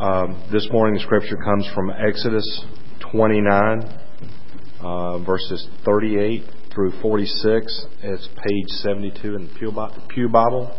This morning's scripture comes from Exodus 29, verses 38 through 46. It's page 72 in the Pew Bible.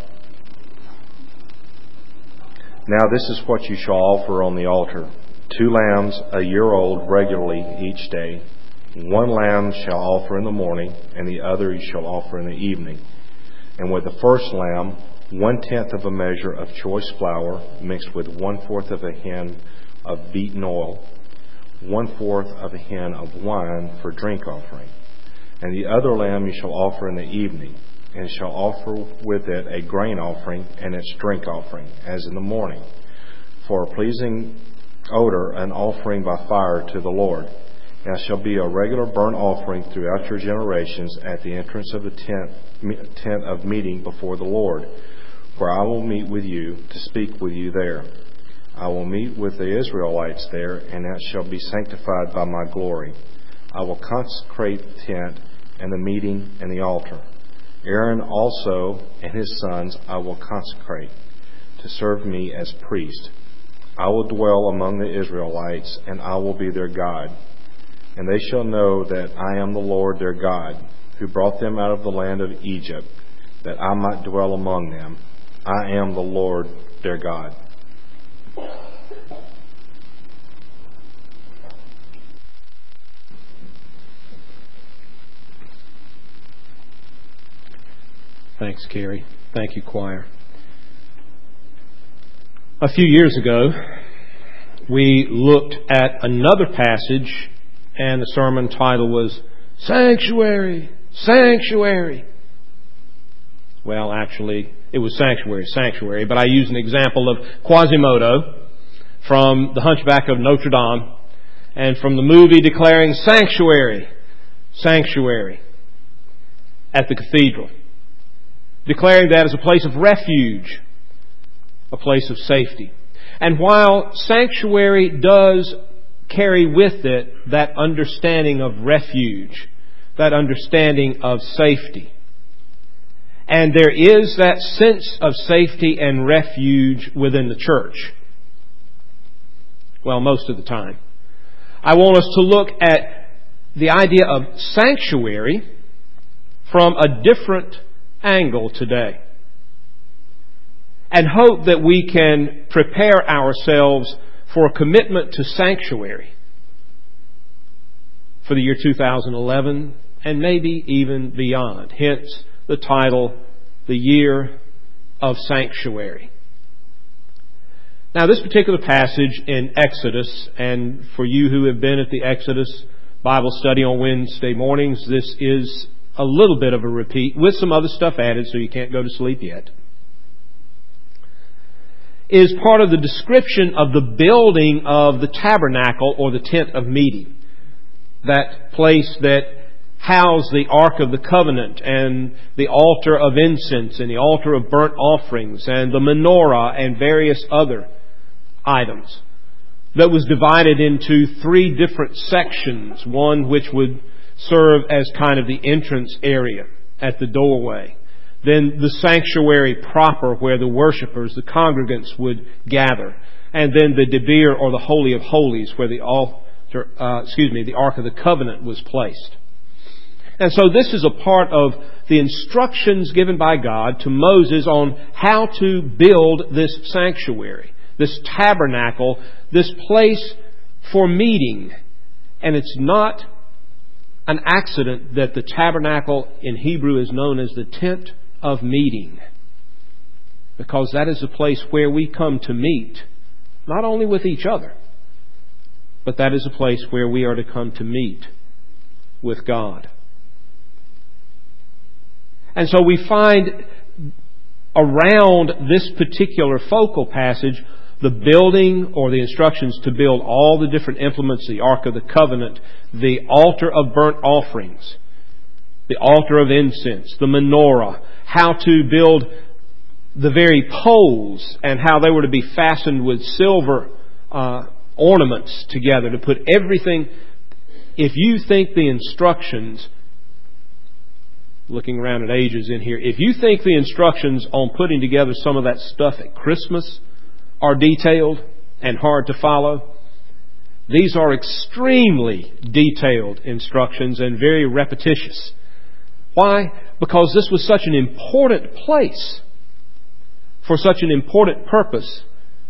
Now this is what you shall offer on the altar: 2 lambs a year old regularly each day. 1 lamb shall offer in the morning, and the other you shall offer in the evening. And with the first lamb, 1/10 of a measure of choice flour mixed with 1/4 of a hin of beaten oil, 1/4 of a hin of wine for drink offering. And the other lamb you shall offer in the evening, and shall offer with it a grain offering and its drink offering, as in the morning, for a pleasing odor, an offering by fire to the Lord. And it shall be a regular burnt offering throughout your generations at the entrance of the tent of meeting before the Lord, where I will meet with you to speak with you there. I will meet with the Israelites there, and it shall be sanctified by my glory. I will consecrate the tent and the meeting and the altar. Aaron also and his sons I will consecrate to serve me as priest. I will dwell among the Israelites, and I will be their God. And they shall know that I am the Lord their God, who brought them out of the land of Egypt, that I might dwell among them. I am the Lord their God. Thanks, Carrie. Thank you, choir. A few years ago, we looked at another passage, and the sermon title was Sanctuary, Sanctuary. Well, actually, it was Sanctuary, Sanctuary, but I used an example of Quasimodo from The Hunchback of Notre Dame and from the movie declaring Sanctuary, Sanctuary at the cathedral, declaring that as a place of refuge, a place of safety. And while sanctuary does carry with it that understanding of refuge, that understanding of safety, and there is that sense of safety and refuge within the church, well, most of the time, I want us to look at the idea of sanctuary from a different angle today, and hope that we can prepare ourselves for a commitment to sanctuary for the year 2011 and maybe even beyond. Hence the title, The Year of Sanctuary. Now, this particular passage in Exodus, and for you who have been at the Exodus Bible study on Wednesday mornings, this is a little bit of a repeat with some other stuff added, so you can't go to sleep yet, is part of the description of the building of the tabernacle or the tent of meeting. That place that housed the Ark of the Covenant and the altar of incense and the altar of burnt offerings and the menorah and various other items, that was divided into 3 different sections. One which would serve as kind of the entrance area at the doorway. Then the sanctuary proper, where the worshipers, the congregants, would gather. And then the Debir, or the Holy of Holies, where the Ark of the Covenant was placed. And so this is a part of the instructions given by God to Moses on how to build this sanctuary, this tabernacle, this place for meeting. And it's not an accident that the tabernacle in Hebrew is known as the tent of meeting, because that is the place where we come to meet, not only with each other, but that is a place where we are to come to meet with God. And so we find around this particular focal passage the building, or the instructions to build all the different implements, the Ark of the Covenant, the altar of burnt offerings, the altar of incense, the menorah, how to build the very poles and how they were to be fastened with silver ornaments together to put everything. If you think the instructions, looking around at ages in here, if you think the instructions on putting together some of that stuff at Christmas are detailed, and hard to follow? These are extremely detailed instructions and very repetitious. Why? Because this was such an important place for such an important purpose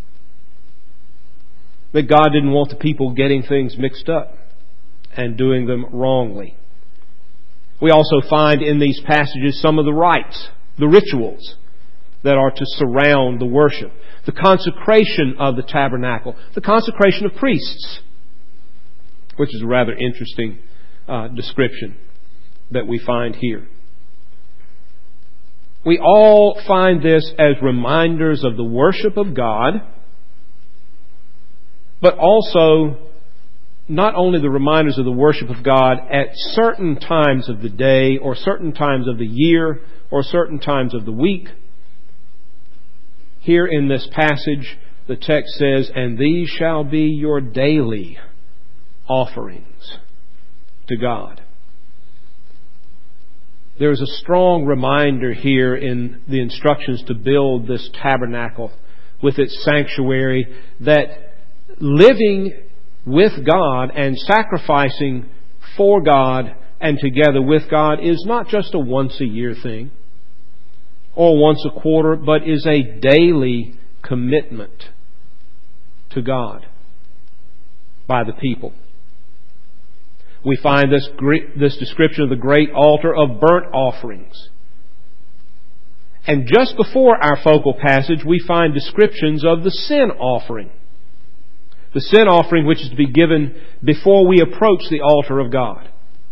that God didn't want the people getting things mixed up and doing them wrongly. We also find in these passages some of the rites, the rituals that are to surround the worship, the consecration of the tabernacle, the consecration of priests, which is a rather interesting description that we find here. We all find this as reminders of the worship of God, but also not only the reminders of the worship of God at certain times of the day or certain times of the year or certain times of the week. Here in this passage, the text says, "And these shall be your daily offerings to God." There is a strong reminder here in the instructions to build this tabernacle with its sanctuary that living with God and sacrificing for God and together with God is not just a once-a-year thing or once a quarter, but is a daily commitment to God by the people. We find this description of the great altar of burnt offerings. And just before our focal passage, we find descriptions of the sin offering. The sin offering which is to be given before we approach the altar of God.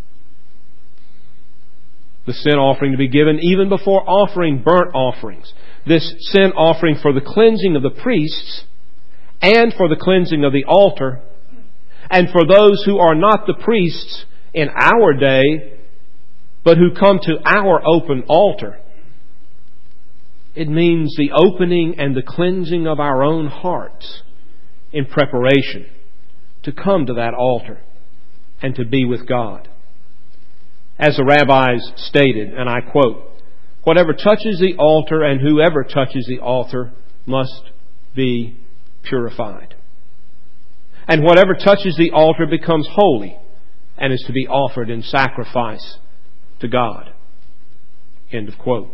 The sin offering to be given even before offering burnt offerings. This sin offering for the cleansing of the priests and for the cleansing of the altar, and for those who are not the priests in our day, but who come to our open altar. It means the opening and the cleansing of our own hearts in preparation to come to that altar and to be with God. As the rabbis stated, and I quote, "Whatever touches the altar and whoever touches the altar must be purified. And whatever touches the altar becomes holy and is to be offered in sacrifice to God." End of quote.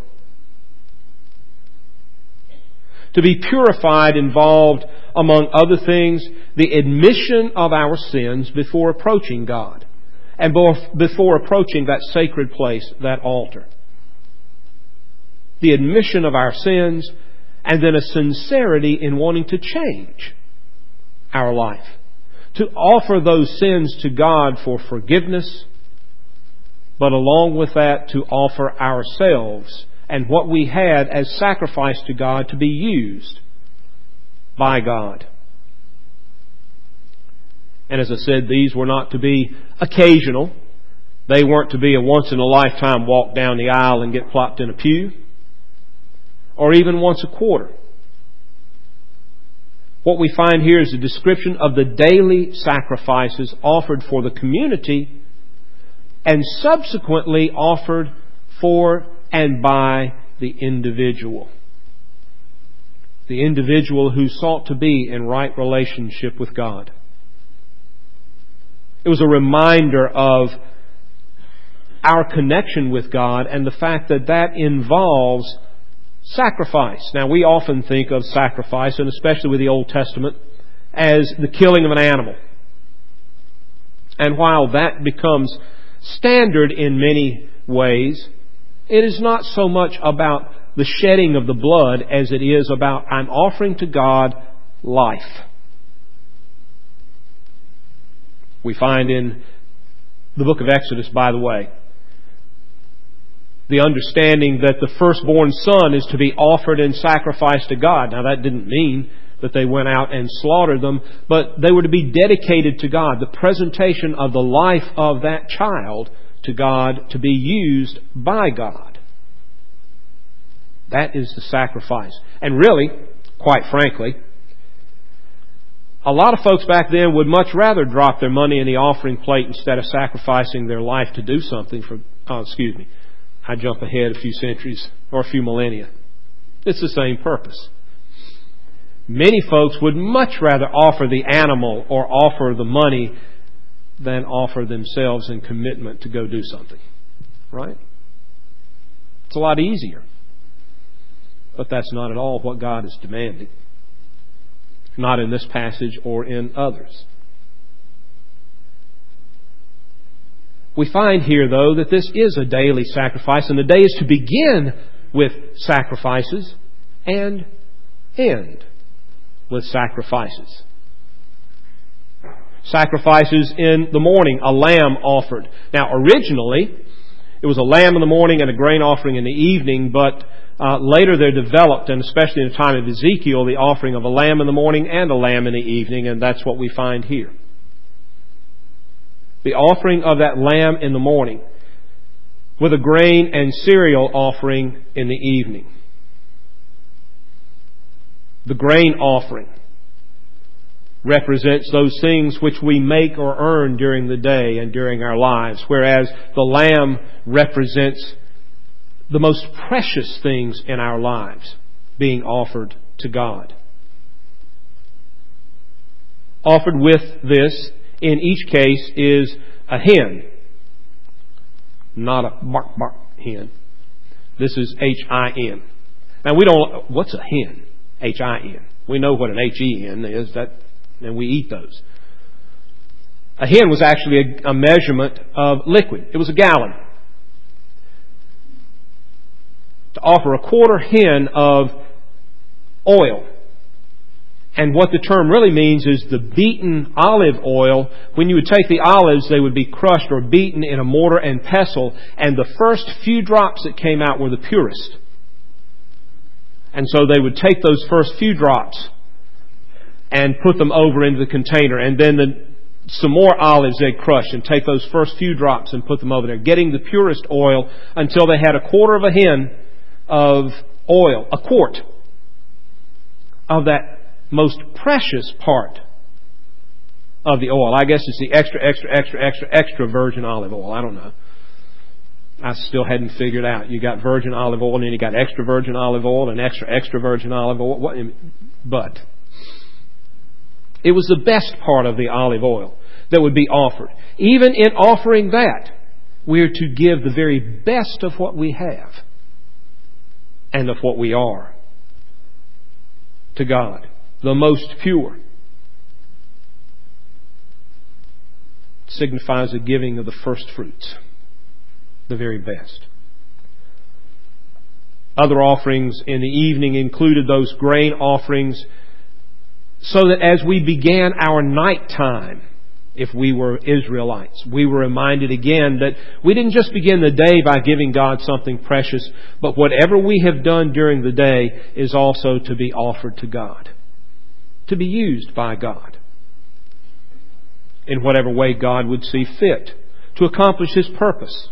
To be purified involved, among other things, the admission of our sins before approaching God and before approaching that sacred place, that altar. The admission of our sins and then a sincerity in wanting to change our life. To offer those sins to God for forgiveness, but along with that to offer ourselves and what we had as sacrifice to God to be used by God. And as I said, these were not to be occasional. They weren't to be a once-in-a-lifetime walk down the aisle and get plopped in a pew, or even once a quarter. What we find here is a description of the daily sacrifices offered for the community and subsequently offered for and by the individual. The individual who sought to be in right relationship with God. It was a reminder of our connection with God and the fact that that involves sacrifice. Now, we often think of sacrifice, and especially with the Old Testament, as the killing of an animal. And while that becomes standard in many ways, it is not so much about the shedding of the blood as it is about I'm offering to God life. We find in the book of Exodus, by the way, the understanding that the firstborn son is to be offered in sacrifice to God. Now, that didn't mean that they went out and slaughtered them, but they were to be dedicated to God. The presentation of the life of that child to God to be used by God. That is the sacrifice. And really, quite frankly, a lot of folks back then would much rather drop their money in the offering plate instead of sacrificing their life to do something for... I jump ahead a few centuries or a few millennia. It's the same purpose. Many folks would much rather offer the animal or offer the money than offer themselves in commitment to go do something. Right? It's a lot easier. But that's not at all what God is demanding. Not in this passage or in others. We find here, though, that this is a daily sacrifice, and the day is to begin with sacrifices and end with sacrifices. Sacrifices in the morning, a lamb offered. Now, originally, it was a lamb in the morning and a grain offering in the evening, but later they're developed, and especially in the time of Ezekiel, the offering of a lamb in the morning and a lamb in the evening, and that's what we find here. The offering of that lamb in the morning with a grain and cereal offering in the evening. The grain offering represents those things which we make or earn during the day and during our lives, whereas the lamb represents the most precious things in our lives being offered to God. Offered with this, in each case, is a hen. Not a bark bark hen. This is H-I-N. Now what's a hen? H-I-N. We know what an H-E-N is, and we eat those. A hen was actually a measurement of liquid. It was a gallon. To offer a quarter hin of oil. And what the term really means is the beaten olive oil. When you would take the olives, they would be crushed or beaten in a mortar and pestle, and the first few drops that came out were the purest. And so they would take those first few drops and put them over into the container, and then some more olives they'd crush and take those first few drops and put them over there, getting the purest oil until they had a quarter of a hin of oil, a quart of that most precious part of the oil. I guess it's the extra virgin olive oil. I don't know. I still hadn't figured out. You got virgin olive oil, and then you got extra virgin olive oil and extra virgin olive oil. But it was the best part of the olive oil that would be offered. Even in offering that, we're to give the very best of what we have and of what we are to God. The most pure. Signifies the giving of the first fruits. The very best. Other offerings in the evening included those grain offerings, so that as we began our night time, if we were Israelites, we were reminded again that we didn't just begin the day by giving God something precious, but whatever we have done during the day is also to be offered to God. To be used by God in whatever way God would see fit to accomplish His purpose.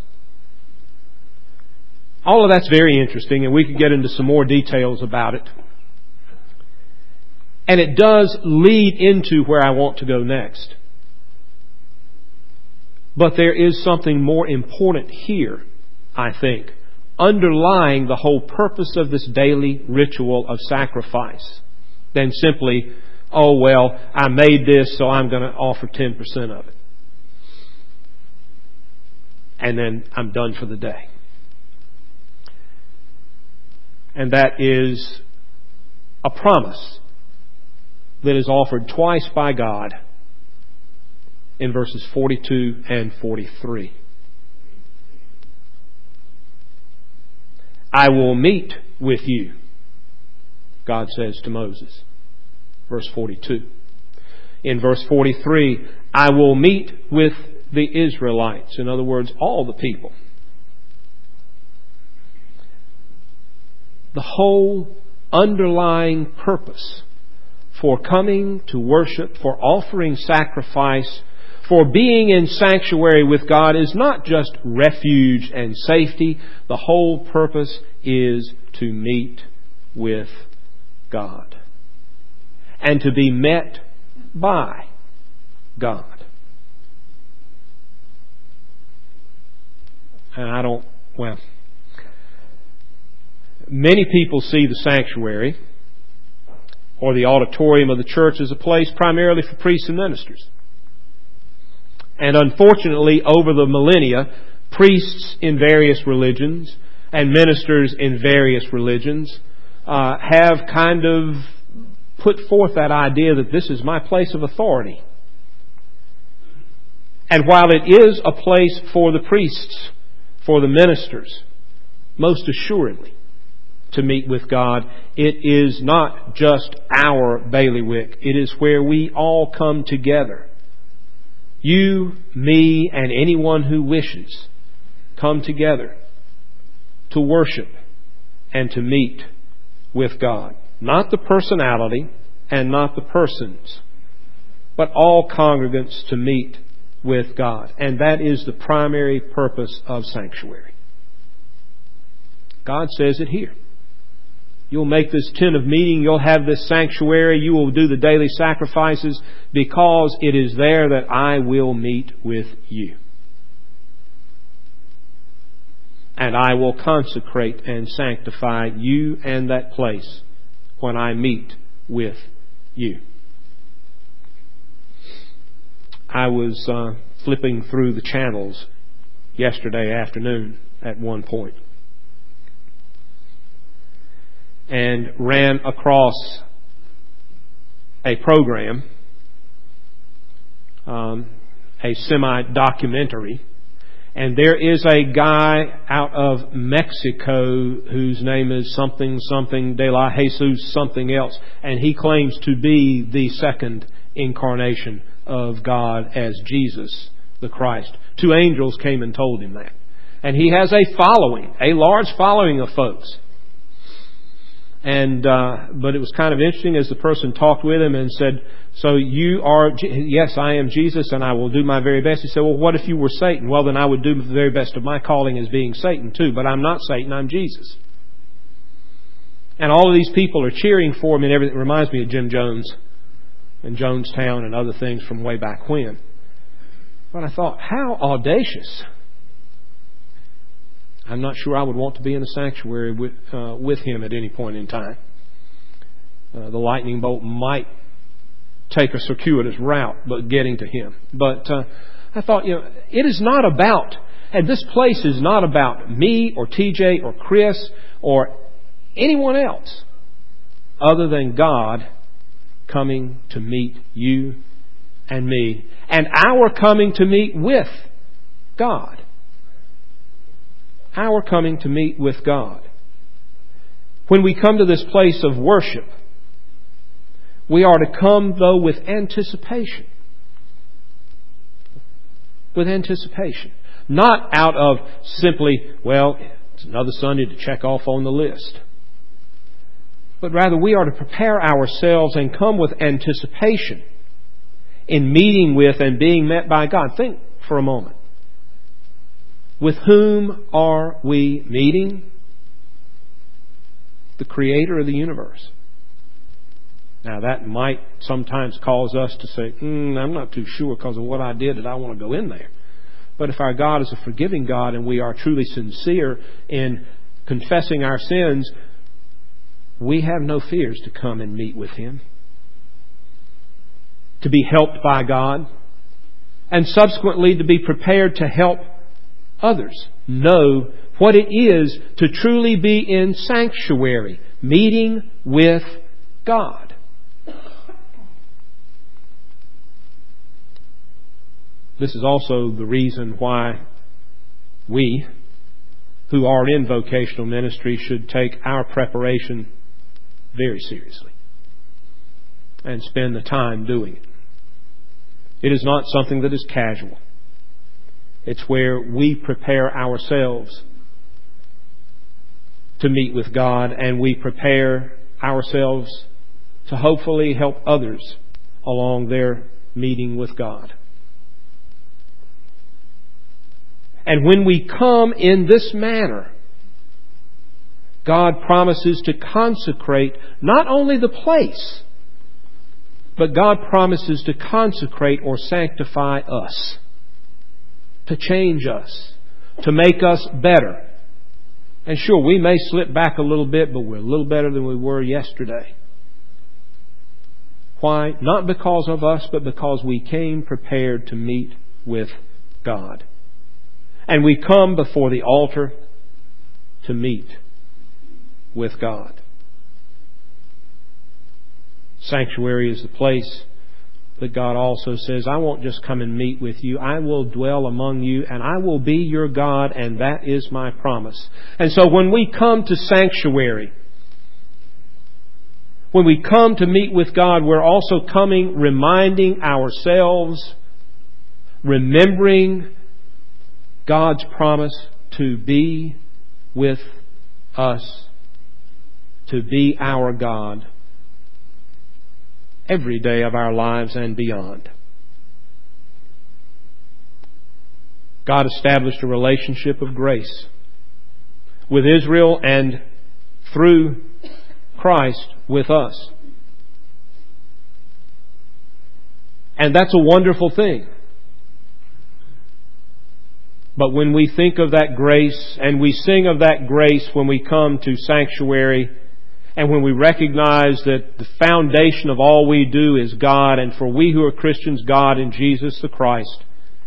All of that's very interesting, and we could get into some more details about it. And it does lead into where I want to go next. But there is something more important here, I think, underlying the whole purpose of this daily ritual of sacrifice, than simply, oh, well, I made this, so I'm going to offer 10% of it. And then I'm done for the day. And that is a promise that is offered twice by God in verses 42 and 43. I will meet with you, God says to Moses. Verse 42. In verse 43, I will meet with the Israelites. In other words, all the people. The whole underlying purpose for coming to worship, for offering sacrifice, for being in sanctuary with God is not just refuge and safety. The whole purpose is to meet with God. And to be met by God. And many people see the sanctuary or the auditorium of the church as a place primarily for priests and ministers. And unfortunately, over the millennia, priests in various religions and ministers in various religions have kind of put forth that idea that this is my place of authority. And while it is a place for the priests, for the ministers, most assuredly, to meet with God, it is not just our bailiwick. It is where we all come together. You, me, and anyone who wishes come together to worship and to meet with God. Not the personality and not the persons, but all congregants to meet with God. And that is the primary purpose of sanctuary. God says it here. You'll make this tent of meeting, you'll have this sanctuary, you will do the daily sacrifices because it is there that I will meet with you. And I will consecrate and sanctify you and that place when I meet with you. I was flipping through the channels yesterday afternoon at one point and ran across a program, a semi-documentary, and there is a guy out of Mexico whose name is something de la Jesus something else, and he claims to be the second incarnation of God as Jesus the Christ. 2 angels came and told him that. And he has a following, a large following of folks. And but it was kind of interesting as the person talked with him and said, so you are, yes, I am Jesus and I will do my very best. He said, well, what if you were Satan? Well, then I would do the very best of my calling as being Satan too. But I'm not Satan, I'm Jesus. And all of these people are cheering for him and everything. It reminds me of Jim Jones and Jonestown and other things from way back when. But I thought, how audacious. I'm not sure I would want to be in the sanctuary with him at any point in time. The lightning bolt might take a circuitous route, but getting to him. But I thought, it is not about, and this place is not about me or TJ or Chris or anyone else other than God coming to meet you and me, and our coming to meet with God. Our coming to meet with God. When we come to this place of worship, we are to come, though, with anticipation. With anticipation. Not out of simply, well, it's another Sunday to check off on the list. But rather, we are to prepare ourselves and come with anticipation in meeting with and being met by God. Think for a moment. With whom are we meeting? The Creator of the universe. Now that might sometimes cause us to say, I'm not too sure because of what I did that I want to go in there. But if our God is a forgiving God and we are truly sincere in confessing our sins, we have no fears to come and meet with Him. To be helped by God. And subsequently to be prepared to help others know what it is to truly be in sanctuary, meeting with God. This is also the reason why we, who are in vocational ministry, should take our preparation very seriously and spend the time doing it. It is not something that is casual. It's where we prepare ourselves to meet with God, and we prepare ourselves to hopefully help others along their meeting with God. And when we come in this manner, God promises to consecrate not only the place, but God promises to consecrate or sanctify us. To change us, to make us better. And sure, we may slip back a little bit, but we're a little better than we were yesterday. Why? Not because of us, but because we came prepared to meet with God. And we come before the altar to meet with God. Sanctuary is the place that God also says, I won't just come and meet with you. I will dwell among you and I will be your God, and that is my promise. And so when we come to sanctuary, when we come to meet with God, we're also coming reminding ourselves, remembering God's promise to be with us, to be our God every day of our lives and beyond. God established a relationship of grace with Israel and through Christ with us. And that's a wonderful thing. But when we think of that grace and we sing of that grace when we come to sanctuary, and when we recognize that the foundation of all we do is God, and for we who are Christians, God in Jesus the Christ,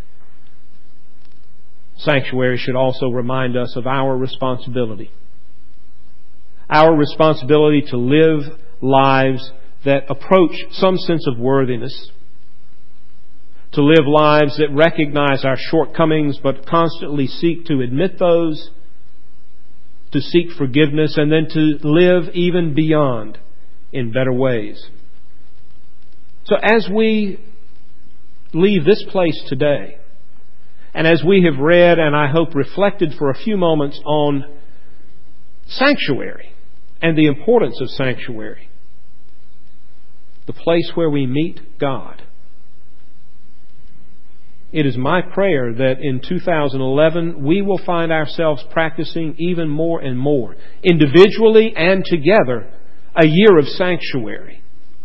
sanctuary should also remind us of our responsibility. Our responsibility to live lives that approach some sense of worthiness. To live lives that recognize our shortcomings but constantly seek to admit those, to seek forgiveness, and then to live even beyond in better ways. So as we leave this place today, and as we have read and I hope reflected for a few moments on sanctuary and the importance of sanctuary, the place where we meet God, it is my prayer that in 2011 we will find ourselves practicing even more and more, individually and together, a year of sanctuary,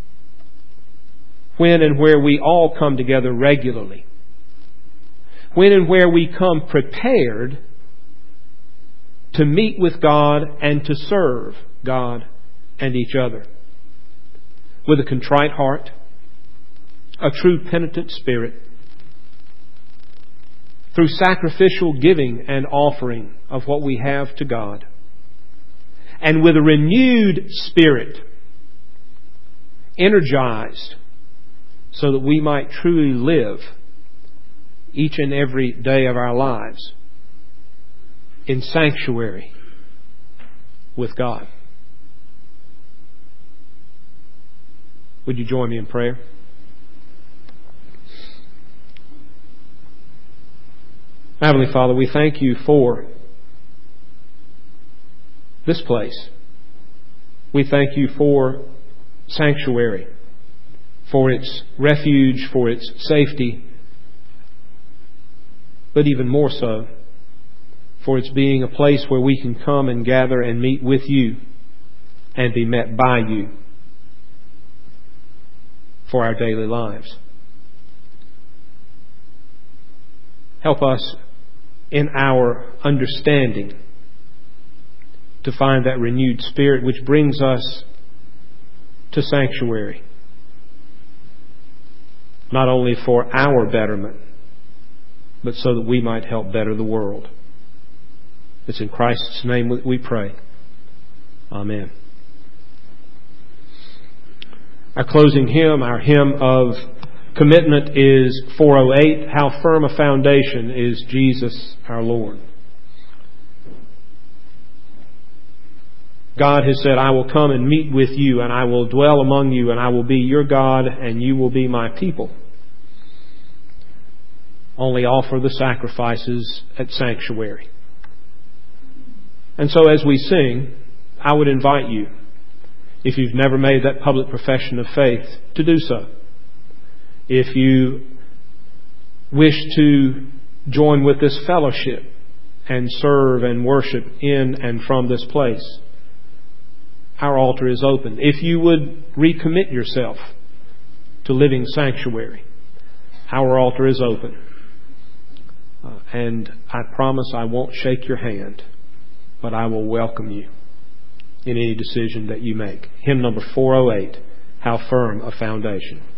when and where we all come together regularly, when and where we come prepared to meet with God and to serve God and each other with a contrite heart, a true penitent spirit, through sacrificial giving and offering of what we have to God, and with a renewed spirit, energized so that we might truly live each and every day of our lives in sanctuary with God. Would you join me in prayer? Heavenly Father, we thank you for this place. We thank you for sanctuary, for its refuge, for its safety, but even more so, for its being a place where we can come and gather and meet with you and be met by you for our daily lives. Help us in our understanding to find that renewed spirit which brings us to sanctuary, not only for our betterment, but so that we might help better the world. It's in Christ's name we pray. Amen. Our closing hymn, our hymn of commitment, is 408, How Firm a Foundation is Jesus our Lord. God has said, I will come and meet with you, and I will dwell among you, and I will be your God, and you will be my people. Only offer the sacrifices at sanctuary. And so as we sing, I would invite you, if you've never made that public profession of faith, to do so. If you wish to join with this fellowship and serve and worship in and from this place, our altar is open. If you would recommit yourself to living sanctuary, our altar is open. And I promise I won't shake your hand, but I will welcome you in any decision that you make. Hymn number 408, how firm a foundation.